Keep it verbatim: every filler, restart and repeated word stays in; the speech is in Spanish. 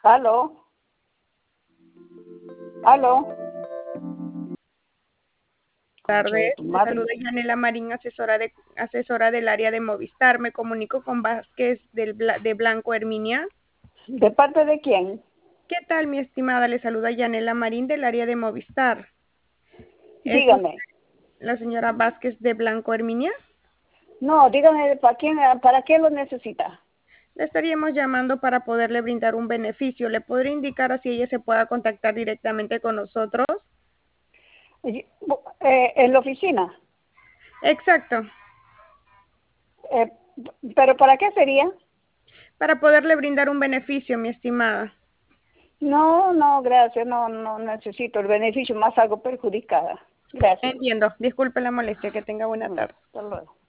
¿Aló? ¿Aló? Buenas Concha de tardes, tu te madre. saluda Yanela Marín, asesora de asesora del área de Movistar. Me comunico con Vázquez del, Bla- de Blanco Herminia. ¿De parte de quién? ¿Qué tal, mi estimada? Le saluda Yanela Marín del área de Movistar. ¿Es usted Dígame. la señora Vázquez de Blanco Herminia? No, dígame, ¿para quién, para qué lo necesita? Le estaríamos llamando para poderle brindar un beneficio. ¿Le podría indicar así ella se pueda contactar directamente con nosotros? Y- eh, ¿En la oficina? Exacto, Eh, ¿Pero para qué sería? para poderle brindar un beneficio, mi estimada. No, no, gracias, no, no necesito el beneficio, más algo perjudicada. Gracias. Entiendo, disculpe la molestia, que tenga buena Mm, tarde. hasta luego.